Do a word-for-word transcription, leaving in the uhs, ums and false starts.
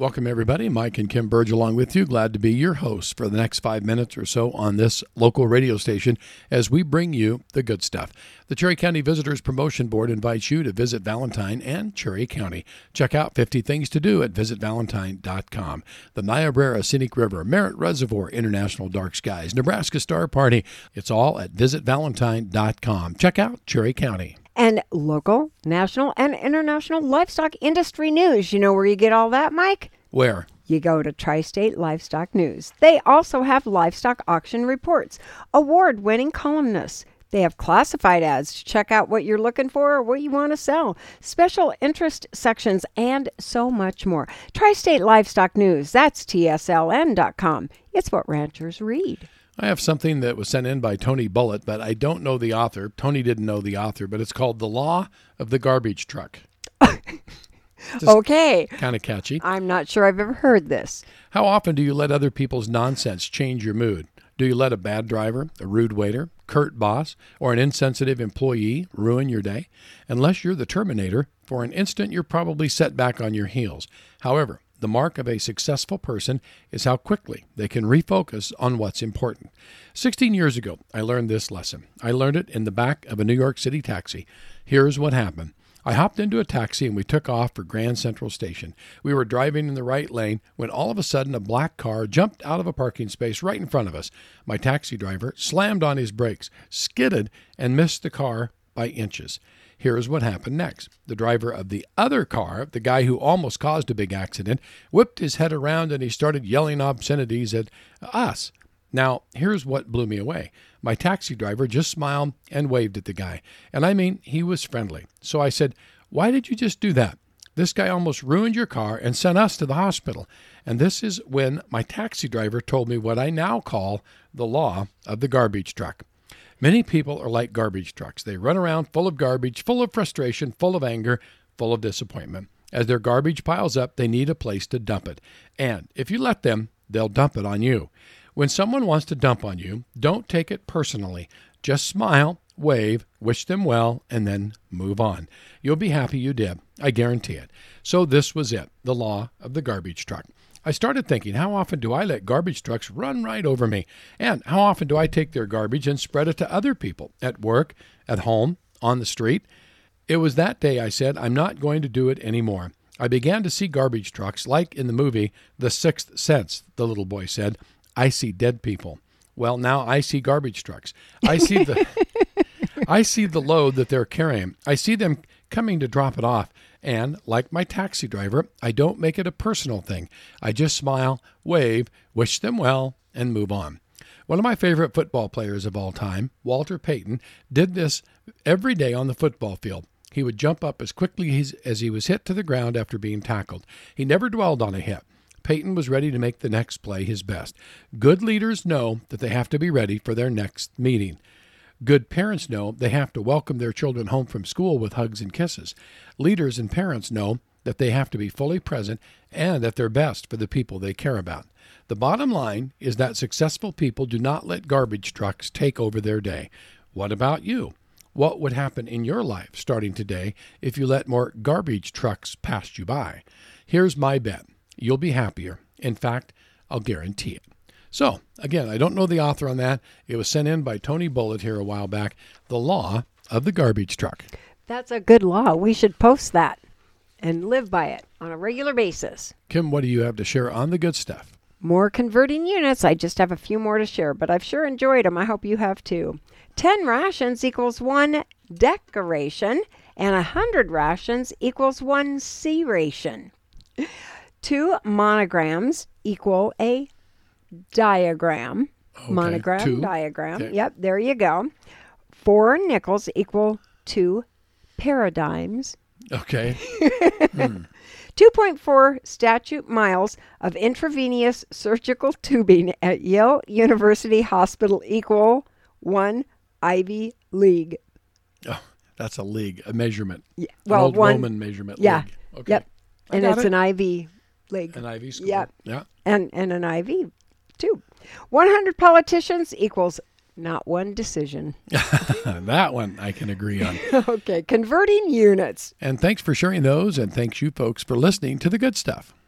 Welcome, everybody. Mike and Kim Burge along with you. Glad to be your host for the next five minutes or so on this local radio station as we bring you the good stuff. The Cherry County Visitors Promotion Board invites you to visit Valentine and Cherry County. Check out fifty things to do at visit valentine dot com. The Niobrara Scenic River, Merritt Reservoir, International Dark Skies, Nebraska Star Party. It's all at visit valentine dot com. Check out Cherry County. And local, national, and international livestock industry news. You know where you get all that, Mike? Where? You go to Tri-State Livestock News. They also have livestock auction reports, award-winning columnists. They have classified ads to check out what you're looking for or what you want to sell, special interest sections, and so much more. Tri-State Livestock News, that's T S L N dot com. It's what ranchers read. I have something that was sent in by Tony Bullitt, but I don't know the author. Tony didn't know the author, but it's called The Law of the Garbage Truck. Okay. Kind of catchy. I'm not sure I've ever heard this. How often do you let other people's nonsense change your mood? Do you let a bad driver, a rude waiter, curt boss, or an insensitive employee ruin your day? Unless you're the Terminator, for an instant you're probably set back on your heels. However, the mark of a successful person is how quickly they can refocus on what's important. Sixteen years ago, I learned this lesson. I learned it in the back of a New York City taxi. Here's what happened. I hopped into a taxi and we took off for Grand Central Station. We were driving in the right lane when all of a sudden a black car jumped out of a parking space right in front of us. My taxi driver slammed on his brakes, skidded, and missed the car by inches. Here's what happened next. The driver of the other car, the guy who almost caused a big accident, whipped his head around and he started yelling obscenities at us. Now, here's what blew me away. My taxi driver just smiled and waved at the guy. And I mean, he was friendly. So I said, "Why did you just do that? This guy almost ruined your car and sent us to the hospital." And this is when my taxi driver told me what I now call the law of the garbage truck. Many people are like garbage trucks. They run around full of garbage, full of frustration, full of anger, full of disappointment. As their garbage piles up, they need a place to dump it. And if you let them, they'll dump it on you. When someone wants to dump on you, don't take it personally. Just smile, wave, wish them well, and then move on. You'll be happy you did. I guarantee it. So this was it, the law of the garbage truck. I started thinking, how often do I let garbage trucks run right over me? And how often do I take their garbage and spread it to other people, at work, at home, on the street? It was that day I said, I'm not going to do it anymore. I began to see garbage trucks like in the movie The Sixth Sense, the little boy said. I see dead people. Well, now I see garbage trucks. I see the I see the load that they're carrying. I see them coming to drop it off. And like my taxi driver, I don't make it a personal thing. I just smile, wave, wish them well, and move on. One of my favorite football players of all time, Walter Payton, did this every day on the football field. He would jump up as quickly as, as he was hit to the ground after being tackled. He never dwelled on a hit. Payton was ready to make the next play his best. Good leaders know that they have to be ready for their next meeting. Good parents know they have to welcome their children home from school with hugs and kisses. Leaders and parents know that they have to be fully present and at their best for the people they care about. The bottom line is that successful people do not let garbage trucks take over their day. What about you? What would happen in your life starting today if you let more garbage trucks pass you by? Here's my bet. You'll be happier. In fact, I'll guarantee it. So, again, I don't know the author on that. It was sent in by Tony Bullitt here a while back. The law of the garbage truck. That's a good law. We should post that and live by it on a regular basis. Kim, what do you have to share on the good stuff? More converting units. I just have a few more to share, but I've sure enjoyed them. I hope you have too. Ten rations equals one decoration, and a hundred rations equals one C ration. Two monograms equal a diagram. Okay, Monogram, two. diagram. Okay. Yep, there you go. Four nickels equal two paradigms. Okay. hmm. two point four statute miles of intravenous surgical tubing at Yale University Hospital equal one Ivy League. Oh, that's a league, a measurement. Yeah, well, an old one, Roman measurement yeah, league. Okay. Yep. I And got it's it. an Ivy League. An Ivy school. Yep. Yeah. And, and an I V, too. one hundred politicians equals not one decision. That one I can agree on. Okay, converting units. And thanks for sharing those, and thanks you folks for listening to the good stuff.